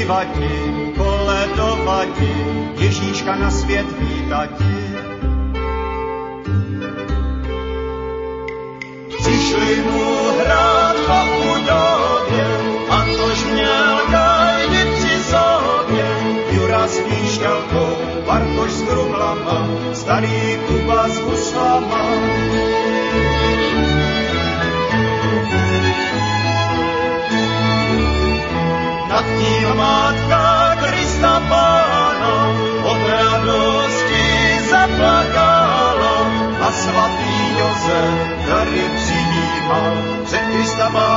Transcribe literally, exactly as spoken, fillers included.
Zpívati, koledovati, Ježíška na svět vítati. Přišli mu hrát po chudobě, Antoš měl gajdy při sobě, Jura s píšťalkou, Bartoš s truhlama, starý Kuba s huslama. Nad tím matka Krista Pána od radosti zaplakala a svatý Josef dary přijímal před Krista Pána.